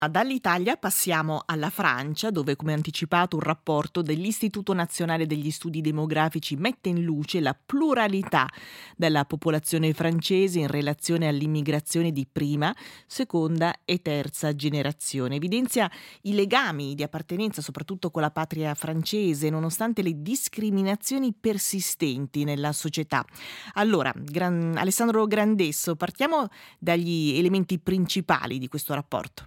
Dall'Italia passiamo alla Francia, dove, come anticipato, un rapporto dell'Istituto Nazionale degli Studi Demografici mette in luce la pluralità della popolazione francese in relazione all'immigrazione di prima, seconda e terza generazione. Evidenzia i legami di appartenenza soprattutto con la patria francese, nonostante le discriminazioni persistenti nella società. Allora, Alessandro Grandesso, partiamo dagli elementi principali di questo rapporto.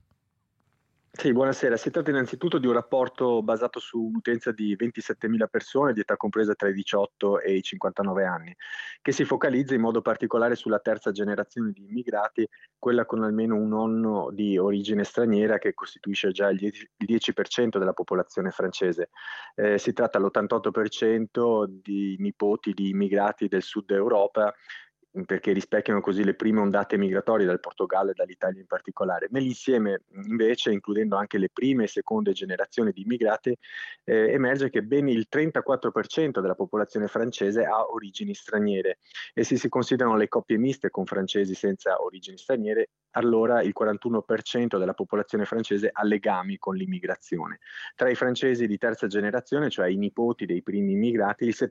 Sì, buonasera. Si tratta innanzitutto di un rapporto basato su un'utenza di 27.000 persone di età compresa tra i 18 e i 59 anni, che si focalizza in modo particolare sulla terza generazione di immigrati, quella con almeno un nonno di origine straniera che costituisce già il 10% della popolazione francese. Si tratta all'88% di nipoti di immigrati del sud Europa, perché rispecchiano così le prime ondate migratorie dal Portogallo e dall'Italia in particolare. Nell'insieme, invece, includendo anche le prime e seconde generazioni di immigrati, emerge che ben il 34% della popolazione francese ha origini straniere, e se si considerano le coppie miste con francesi senza origini straniere, allora il 41% della popolazione francese ha legami con l'immigrazione. Tra i francesi di terza generazione, cioè i nipoti dei primi immigrati, il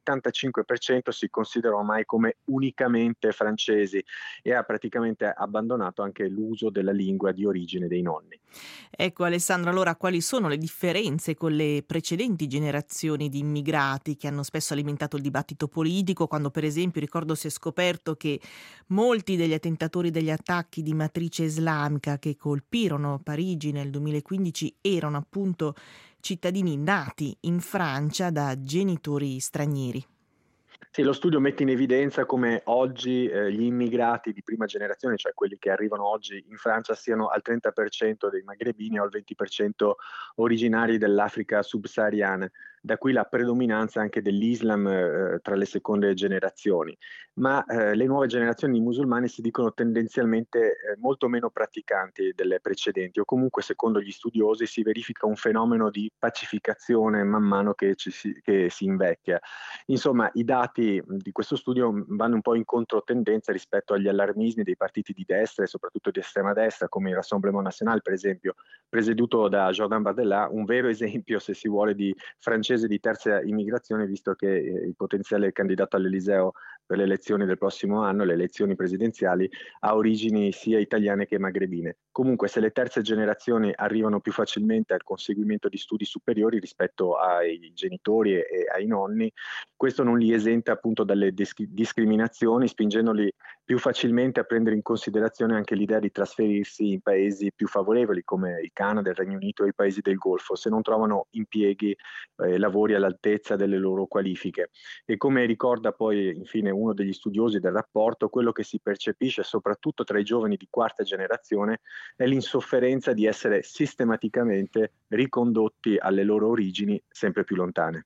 75% si considera ormai come unicamente francesi e ha praticamente abbandonato anche l'uso della lingua di origine dei nonni. Ecco Alessandro, allora quali sono le differenze con le precedenti generazioni di immigrati che hanno spesso alimentato il dibattito politico, quando per esempio ricordo si è scoperto che molti degli attentatori degli attacchi di matrice islamica che colpirono Parigi nel 2015 erano appunto cittadini nati in Francia da genitori stranieri. Sì, lo studio mette in evidenza come oggi gli immigrati di prima generazione, cioè quelli che arrivano oggi in Francia, siano al 30% dei magrebini o al 20% originari dell'Africa subsahariana, da qui la predominanza anche dell'Islam tra le seconde generazioni. Ma le nuove generazioni di musulmani si dicono tendenzialmente molto meno praticanti delle precedenti, o comunque secondo gli studiosi si verifica un fenomeno di pacificazione man mano che si invecchia. Insomma, i dati di questo studio vanno un po' in controtendenza rispetto agli allarmismi dei partiti di destra e soprattutto di estrema destra, come il Rassemblement National, per esempio, presieduto da Jordan Bardella, un vero esempio, se si vuole, di francese di terza immigrazione, visto che il potenziale candidato all'Eliseo per le elezioni del prossimo anno, le elezioni presidenziali, ha origini sia italiane che magrebine. Comunque, se le terze generazioni arrivano più facilmente al conseguimento di studi superiori rispetto ai genitori e ai nonni, questo non li esenta appunto dalle discriminazioni, spingendoli più facilmente a prendere in considerazione anche l'idea di trasferirsi in paesi più favorevoli come il Canada, il Regno Unito e i paesi del Golfo, se non trovano impieghi e lavori all'altezza delle loro qualifiche. E come ricorda poi infine uno degli studiosi del rapporto, quello che si percepisce soprattutto tra i giovani di quarta generazione è l'insofferenza di essere sistematicamente ricondotti alle loro origini sempre più lontane.